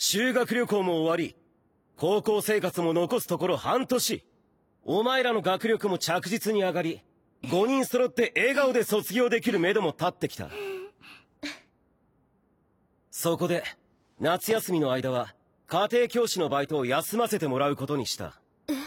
修学旅行も終わり、高校生活も残すところ半年。お前らの学力も着実に上がり、5人揃って笑顔で卒業できる目処も立ってきた。そこで夏休みの間は家庭教師のバイトを休ませてもらうことにした。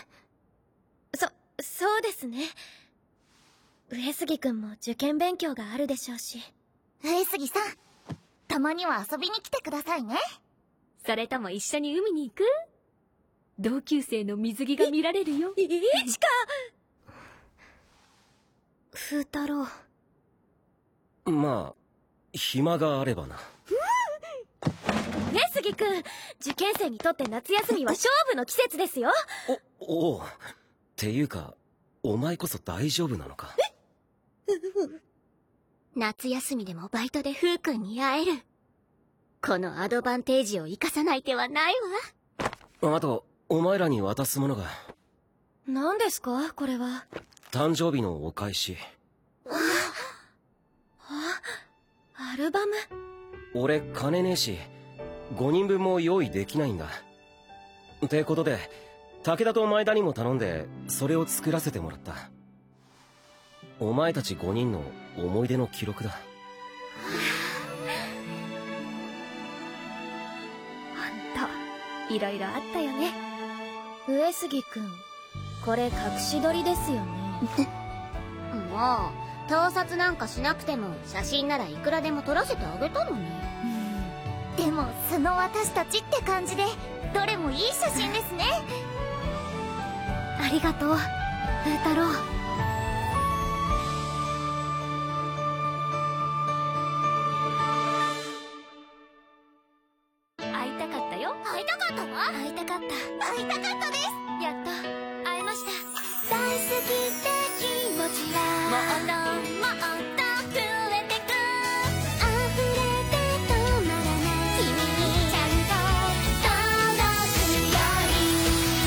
そうですね。上杉君も受験勉強があるでしょうし。 上杉さん、たまには遊びに来てくださいね。 それとも一緒に海に行く？同級生の水着が見られるよ。 いちか風太郎。 まあ暇があればな。 上杉君、受験生にとって夏休みは勝負の季節ですよ。 おう。っていうか、お前こそ大丈夫なのか？ 夏休みでもバイトでフー君に会える。このアドバンテージを生かさない手はないわ。 あと、お前らに渡すものが。 何ですかこれは？ 誕生日のお返し。 アルバム？ 俺金ねえし、5人分も用意できないんだ。ってことで武田と前田にも頼んでそれを作らせてもらった。お前たち5人の思い出の記録だ。 ほんといろいろあったよね。上杉君、これ隠し撮りですよね。 もう盗撮なんかしなくても写真ならいくらでも撮らせてあげたのに。 でも素の私たちって感じでどれもいい写真ですね。 ありがとう風太郎。 会いたかったよ。 会いたかったわ。 会いたかった。 会いたかったです。 やっと会えました。 大好きって気持ちはもっともっと増えてく。溢れて止まらない君にちゃんと届くように。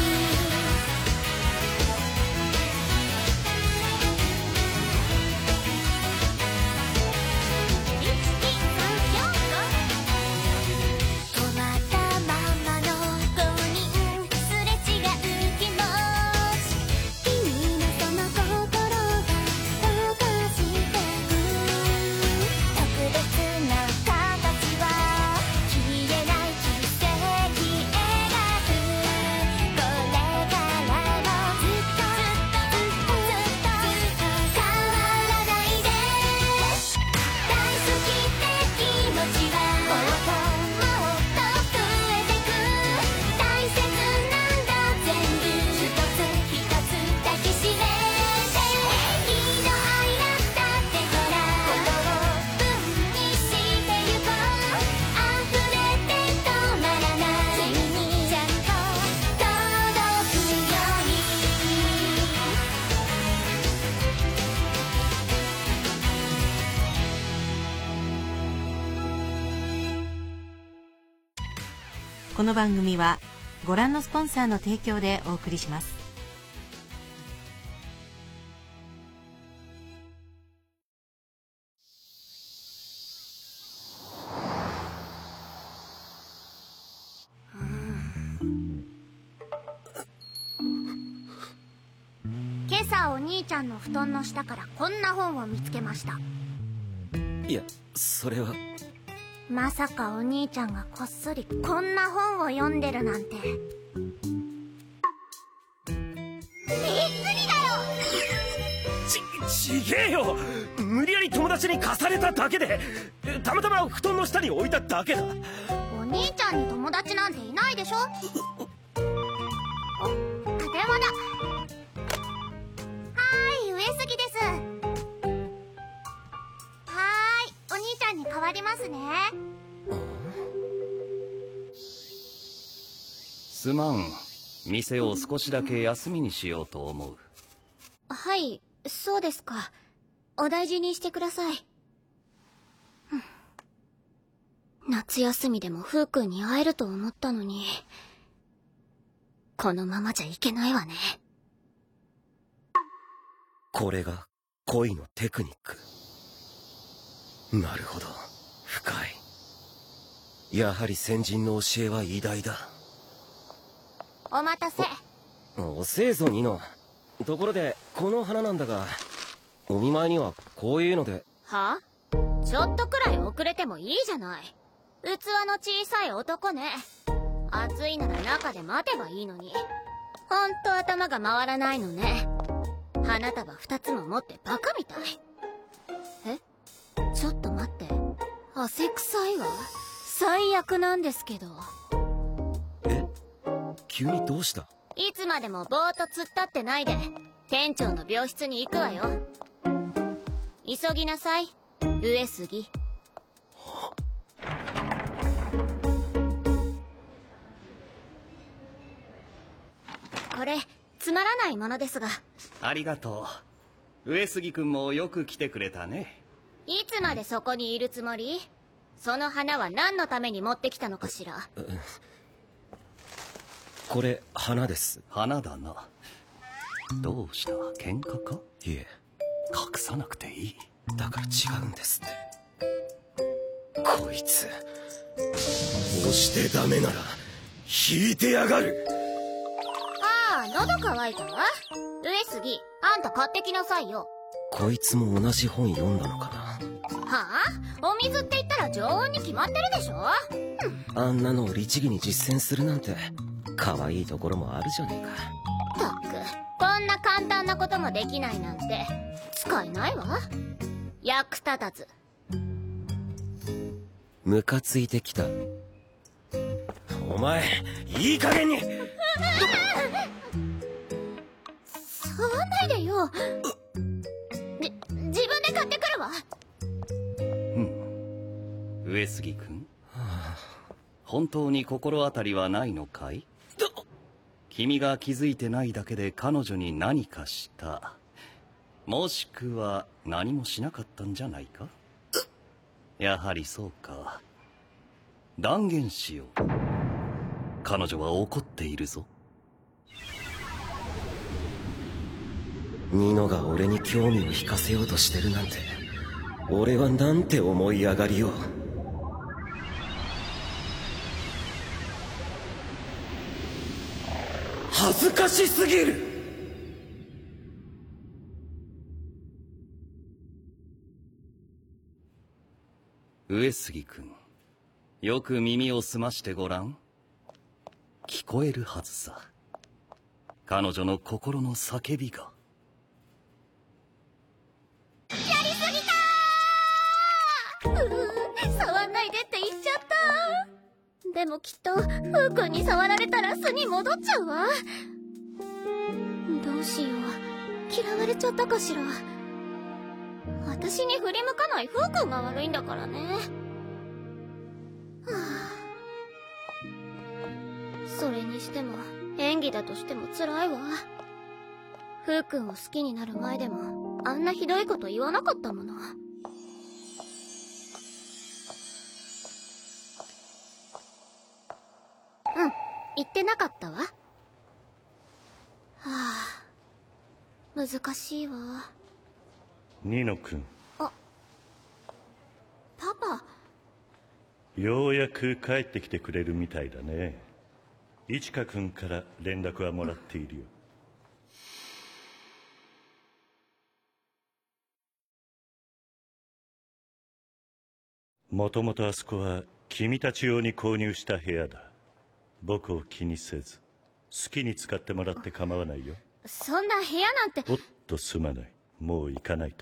止まったままの5人すれ違う気持ち。君のその心が溶かしてく。特別な形は消えない奇跡描く。これからもずっとずっとずっと変わらないで。大好きって気持ちはもっともっと増えてく。大切なんだ全部一つ一つ抱きしめて。喜怒哀楽だってほら分にしてゆこう。溢れて止まらない君にちゃんと届くように。 この番組はご覧のスポンサーの提供でお送りします。 今朝お兄ちゃんの布団の下からこんな本を見つけました。 いや、それは。 まさかお兄ちゃんがこっそりこんな本を読んでるなんて。びっくりだよ。 ちげえよ。無理やり友達に貸されただけで、たまたま布団の下に置いただけだ。 お兄ちゃんに友達なんていないでしょ。電話だ。上杉です。お兄ちゃんに代わりますね。 すまん。店を少しだけ休みにしようと思う。 はい、そうですか。お大事にしてください。夏休みでもフー君に会えると思ったのに、このままじゃいけないわね。 これが恋のテクニック。なるほど、深い。 やはり先人の教えは偉大だ。 お待たせ。 遅えぞニノ。ところでこの花なんだが、お見舞いにはこういうので。 は？ちょっとくらい遅れてもいいじゃない。器の小さい男ね。暑いなら中で待てばいいのに。ほんと頭が回らないのね。花束2つも持ってバカみたい。え？ちょっと待って。汗臭いわ。最悪なんですけど。 え？急にどうした？ いつまでもぼーっと突っ立ってないで、店長の病室に行くわよ。急ぎなさい、上杉。これつまらないものですが。 ありがとう。上杉君もよく来てくれたね。 いつまでそこにいるつもり？その花は何のために持ってきたのかしら。 これ花です。 花だな。どうした？喧嘩か？ いえ、 隠さなくていい。 だから違うんですって。こいつ押してダメなら引いてやがる。 ああ、喉乾いたわ。上杉、あんた買ってきなさいよ。 こいつも同じ本読んだのかな。 はあ？お水って言ったら常温に決まってるでしょ。 あんなのを律儀に実践するなんて可愛いところもあるじゃねえか。 ったく、こんな簡単なこともできないなんて使えないわ。役立たず。 ムカついてきた。お前いい加減に。 触んないでよ。自分で買ってくるわ。 上杉君、本当に心当たりはないのかい？君が気づいてないだけで彼女に何かした、もしくは何もしなかったんじゃないか？やはりそうか。断言しよう。彼女は怒っているぞ。 ニノが俺に興味を引かせようとしてるなんて、俺はなんて思い上がりよう。恥ずかしすぎる。 上杉君、よく耳を澄ましてごらん。聞こえるはずさ。彼女の心の叫びが。 やりすぎたー。触んないでって言っちゃった。でもきっとフー君に触られたら巣に戻っちゃうわ。どうしよう、嫌われちゃったかしら。私に振り向かないフー君が悪いんだからね。はあ、それにしても演技だとしても辛いわ。フー君を好きになる前でもあんなひどいこと言わなかったもの。言ってなかったわ。はあ、難しいわ。 ニノ君。 あ、パパ。 ようやく帰ってきてくれるみたいだね。イチカ君から連絡はもらっているよ。もともとあそこは君たち用に購入した部屋だ。僕を気にせず好きに使ってもらって構わないよ。 そんな部屋なんて。 おっとすまない、もう行かないと。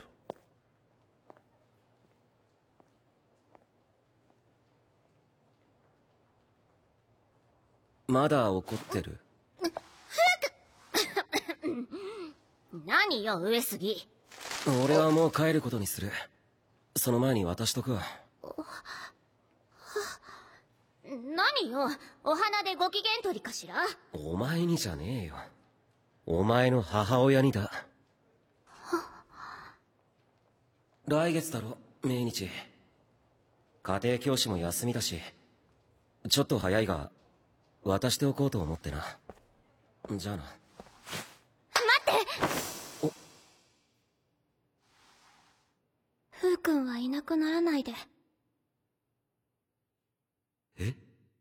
まだ怒ってる？ 何よ上杉。 俺はもう帰ることにする。その前に渡しとくわ。 何よ、お花でご機嫌取りかしら。 お前にじゃねえよ、お前の母親にだ。来月だろ命日。家庭教師も休みだし、ちょっと早いが渡しておこうと思ってな。じゃあな。待って。フー君はいなくならないで。 え？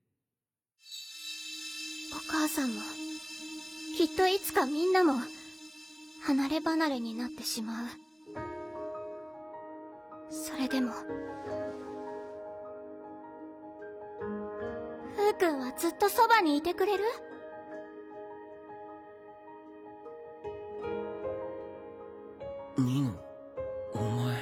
お母さんもきっといつかみんなも離れ離れになってしまう。それでもふうくんはずっとそばにいてくれる？ ニノ、お前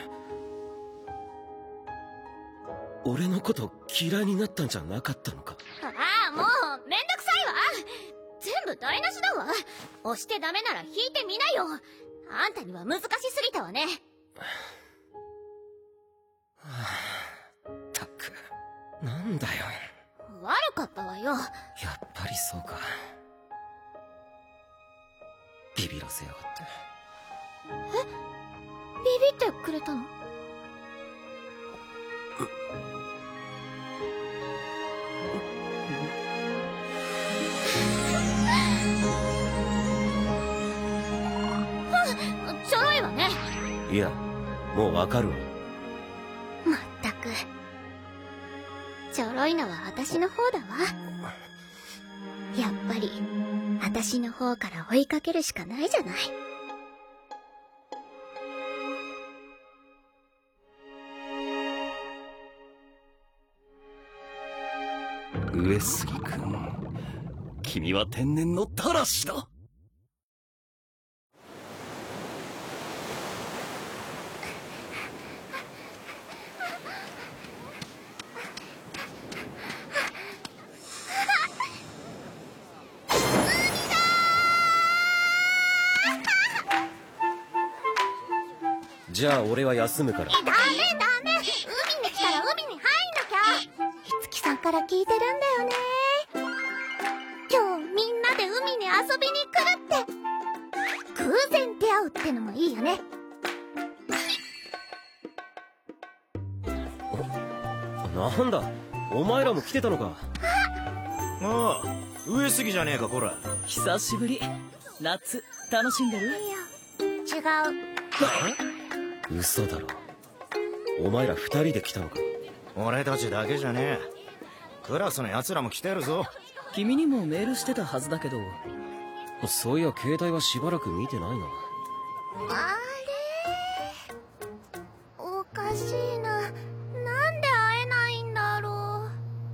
俺のこと嫌いになったんじゃなかったのか？ ああ、もうめんどくさいわ。全部台無しだわ。押してダメなら引いてみなよ。あんたには難しすぎたわね。 ったく、なんだよ。 悪かったわよ。 やっぱりそうか。ビビらせやがって。 え？ビビってくれたの？ちょろいわね。 いや、もうわかるわ。 まったく、ちょろいのは私の方だわ。やっぱり私の方から追いかけるしかないじゃない。 上杉君、君は天然のたらしだ。 じゃあ俺は休むから。 ダメダメ、海に来たら海に入んなきゃ。いつきさんから聞いてるんだよね。今日みんなで海に遊びに来るって。偶然出会うってのもいいよね。 なんだ、お前らも来てたのか。 ああ、上杉じゃねえか、こら。 久しぶり。夏楽しんでる？ 違う。 嘘だろ。お前ら二人で来たのか。 俺たちだけじゃねえ。クラスの奴らも来てるぞ。 君にもメールしてたはずだけど。 そういや携帯はしばらく見てないな。 あれ？おかしいな。なんで会えないんだろ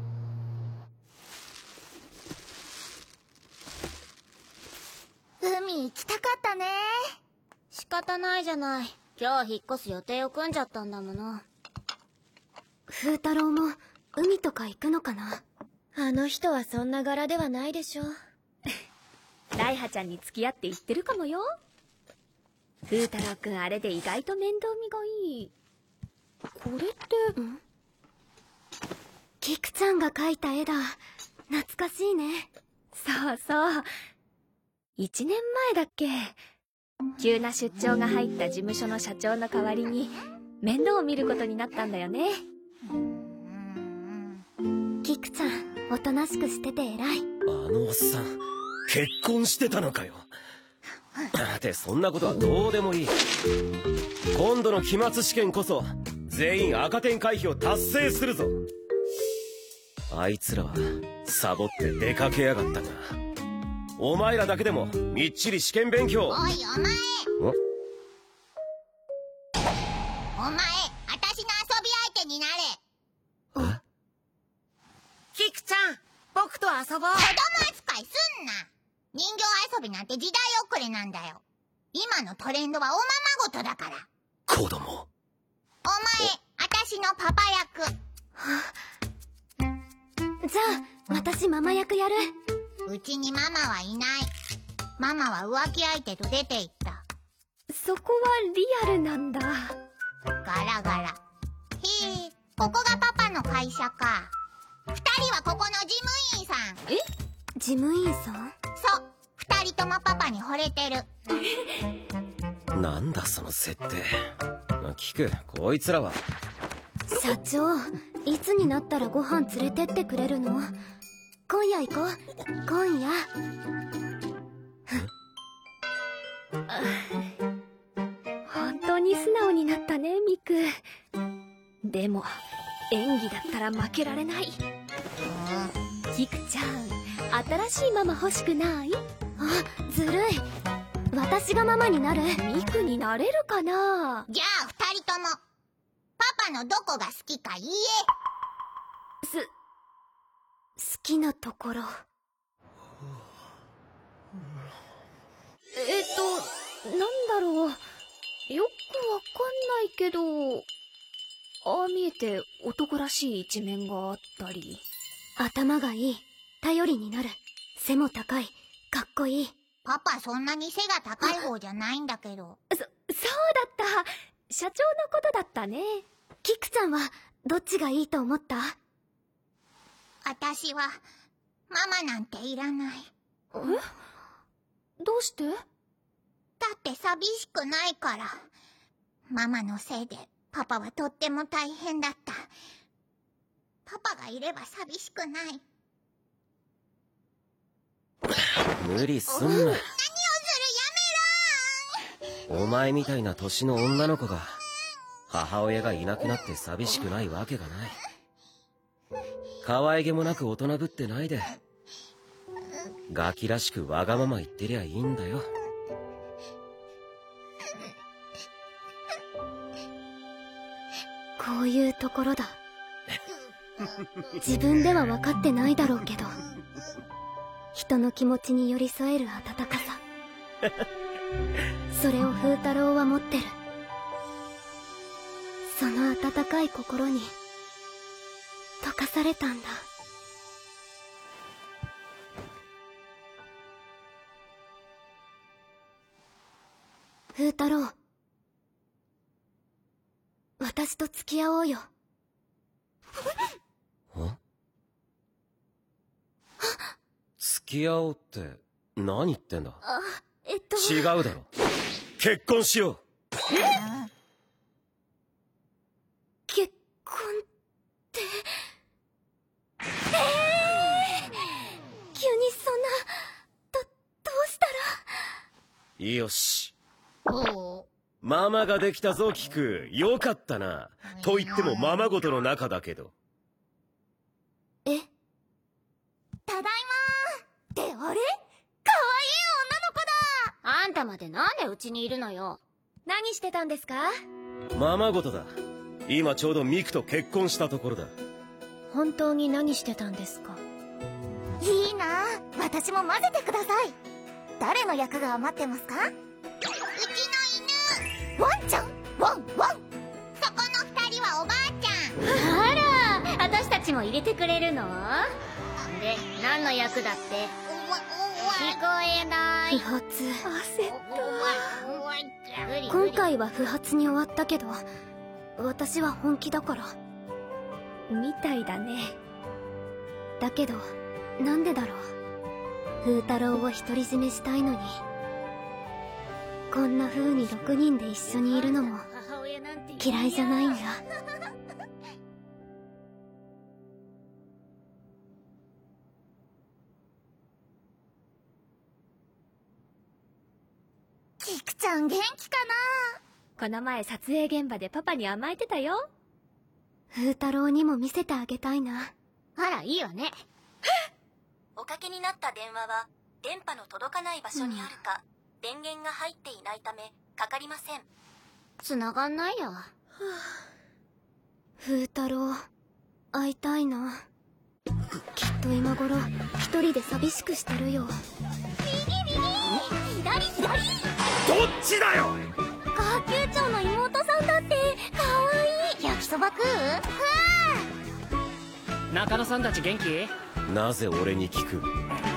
う。海行きたかったね。仕方ないじゃない。今日引っ越す予定を組んじゃったんだもの。風太郎も海とか行くのかな？ あの人はそんな柄ではないでしょ。 ライハちゃんに付き合って言ってるかもよ。風太郎くんあれで意外と面倒見がいい。これって、 キクちゃんが描いた絵だ。懐かしいね。 そうそう。1年前だっけ。急な出張が入った事務所の社長の代わりに面倒を見ることになったんだよね。 キクちゃん、おとなしくしてて偉い。 あのおっさん、結婚してたのかよ。ってそんなことはどうでもいい。今度の期末試験こそ全員赤点回避を達成するぞ。あいつらはサボって出かけやがったが、お前らだけでもみっちり試験勉強。 おいお前、お前、私の遊び相手になれ。 キクちゃん、僕と遊ぼう。 子供扱いすんな。人形遊びなんて時代遅れなんだよ。今のトレンドはおままごとだから。 子供。 お前、私のパパ役。 じゃあ、私ママ役やる。 うちにママはいない。ママは浮気相手と出て行った。 そこはリアルなんだ。 ガラガラ。へえ、ここがパパの会社か。二人はここの事務員さん。 え？事務員さん？ そう、二人ともパパに惚れてる。 なんだその設定。聞く、こいつらは。 社長、いつになったらご飯連れてってくれるの？今夜行こう。今夜。 本当に素直になったね、ミク。でも演技だったら負けられない。 キクちゃん、新しいママ欲しくない？ あ、ずるい。私がママになる。 ミクになれるかな？ じゃあ二人ともパパのどこが好きか言え。 好きなところ。 なんだろう。よくわかんないけど、ああ見えて男らしい一面があったり。 頭がいい。頼りになる。背も高い。かっこいい。 パパそんなに背が高い方じゃないんだけど。 そうだった。社長のことだったね。 キクちゃんはどっちがいいと思った？ 私はママなんていらない。 どうして？ だって寂しくないから。ママのせいでパパはとっても大変だった。パパがいれば寂しくない。 無理すんな。 何をする、やめろ。 お前みたいな年の女の子が母親がいなくなって寂しくないわけがない。可愛げもなく大人ぶってないで、ガキらしくわがまま言ってりゃいいんだよ。 こういうところだ。自分では分かってないだろうけど、人の気持ちに寄り添える温かさ、それを風太郎は持ってる。その温かい心に溶かされたんだ。風太郎、私と付き合おうよ。 付き合おうって何言ってんだ。違うだろ。結婚しよう。 結婚って、急にそんな、どうしたら。 よし。ママができたぞ、キク。よかったな。と言ってもママごとの中だけど。 ただいまー。ってあれ？かわいい女の子だ。 あんたまでなんでうちにいるのよ。 何してたんですか？ ママごとだ。今ちょうどミクと結婚したところだ。 本当に何してたんですか？ いいなー。私も混ぜてください。誰の役が余ってますか？うちの犬。ワンちゃん。ワンワン。そこの二人はおばあちゃん。 あら、私たちも入れてくれるの？で、何の役だって？聞こえない。 不発。 焦った。 今回は不発に終わったけど、私は本気だから。 みたいだね。 だけど、なんでだろう。風太郎を独り占めしたいのに、こんな風に6人で一緒にいるのも嫌いじゃないんだ。 キクちゃん元気かな？この前撮影現場でパパに甘えてたよ。 風太郎にも見せてあげたいな。 あら、いいわね。 おかけになった電話は電波の届かない場所にあるか、電源が入っていないためかかりません。 繋がんないよ。 風太郎、会いたいな。きっと今頃一人で寂しくしてるよ。 な。左左。 どっちだよ。 学級長の妹さんだってかわいい。焼きそば食う？ 中野さんたち元気？ なぜ俺に聞く？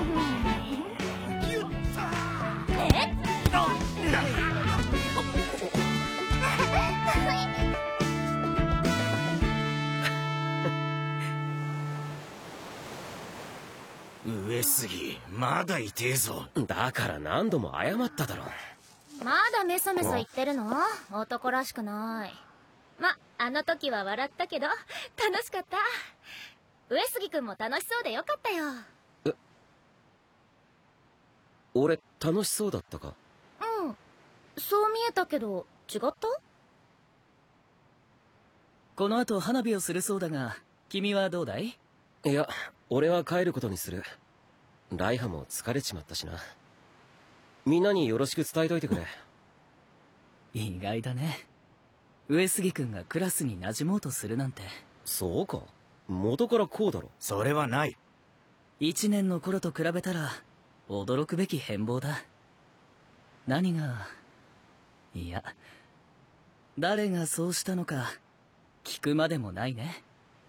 上杉、まだ痛えぞ。 だから何度も謝っただろ。 まだメソメソ言ってるの？男らしくない。 あの時は笑ったけど楽しかった。上杉くんも楽しそうでよかったよ。 俺楽しそうだったか？ うん、そう見えたけど違った？ この後花火をするそうだが、君はどうだい？ いや、 俺は帰ることにする。ライハも疲れちまったしな。みんなによろしく伝えといてくれ。 意外だね。上杉君がクラスに馴染もうとするなんて。 そうか、元からこうだろ。 それはない。 1年の頃と比べたら驚くべき変貌だ。何が、いや、誰がそうしたのか聞くまでもないね。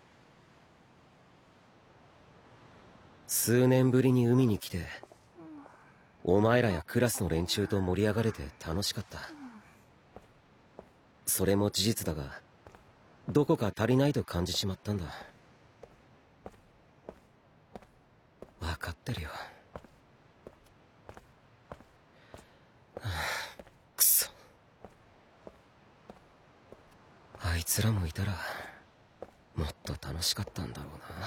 数年ぶりに海に来て、お前らやクラスの連中と盛り上がれて楽しかった。それも事実だが、どこか足りないと感じちまったんだ。分かってるよ。くそ。あいつらもいたらもっと楽しかったんだろうな。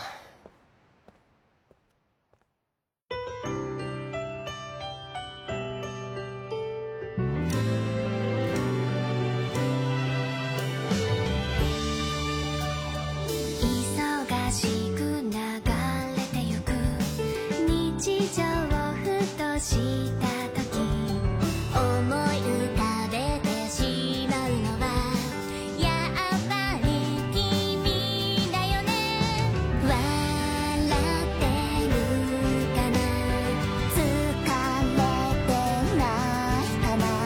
忙しく流れてゆく日常をふとした時、思い浮かべてしまうのはやっぱり君だよね。笑ってるかな、疲れてないかな、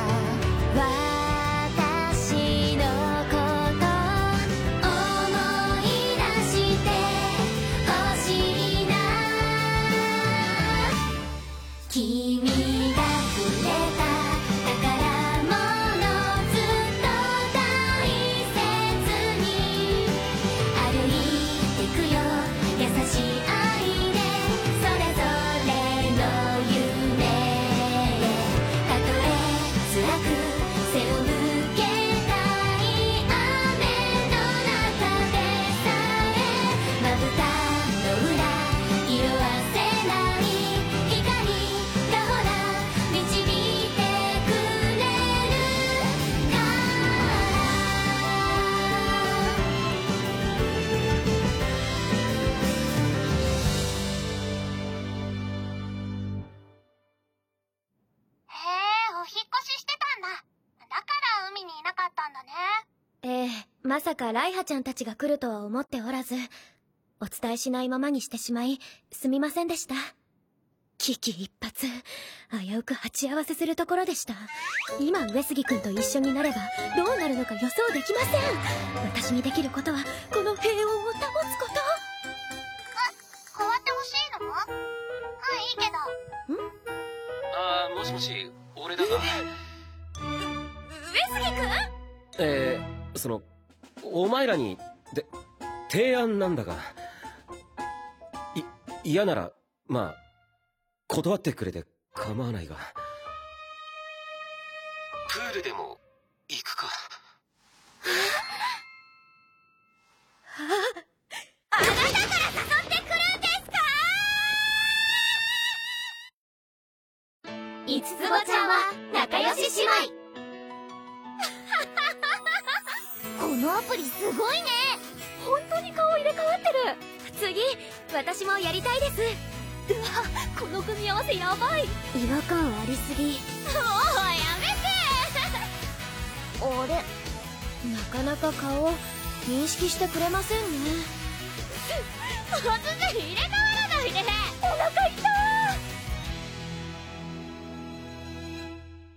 私のこと思い出してほしいな。君がくれた宝物ずっと大切に歩いてくよ、優しい愛でそれぞれの夢へ。たとえ辛く背を向けたい雨の中でさえ、まぶたの裏色あせない光がほら導いてくれるから。へえ、お引っ越ししてたんだ。だから海にいなかったんだね。 ええ、まさかライハちゃんたちが来るとは思っておらず、お伝えしないままにしてしまいすみませんでした。危機一髪、危うく鉢合わせするところでした。今上杉君と一緒になればどうなるのか予想できません。私にできることはこの平穏を保つこと。 変わってほしいの？いいけど。 あー、もしもし、俺だが。 上杉君？ お前らに提案なんだが、嫌ならまあ断ってくれて構わないが、プールでも行くか。 あなたから誘ってくるんですか？ 五つ子ちゃんは仲良し姉妹。 このアプリすごいね。本当に顔入れ替わってる。次、私もやりたいです。うわ、この組み合わせやばい。違和感ありすぎ。もうやめて。あれ、なかなか顔認識してくれませんね。 突然入れ替わらないで。 お腹痛い。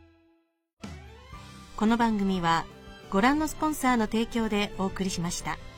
この番組はご覧のスポンサーの提供でお送りしました。